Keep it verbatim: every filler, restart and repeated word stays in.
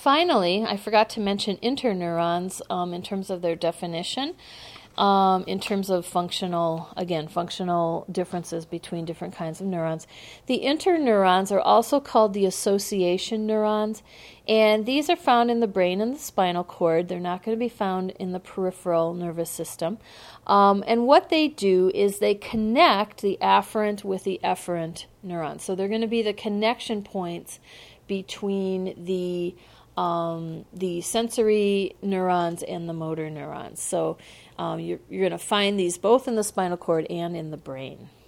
finally, I forgot to mention interneurons um, in terms of their definition. Um, in terms of functional, again, functional differences between different kinds of neurons. The interneurons are also called the association neurons, and these are found in the brain and the spinal cord. They're not going to be found in the peripheral nervous system. Um, and what they do is they connect the afferent with the efferent neurons. So they're going to be the connection points between the um, the sensory neurons and the motor neurons. So Um, you're, you're going to find these both in the spinal cord and in the brain.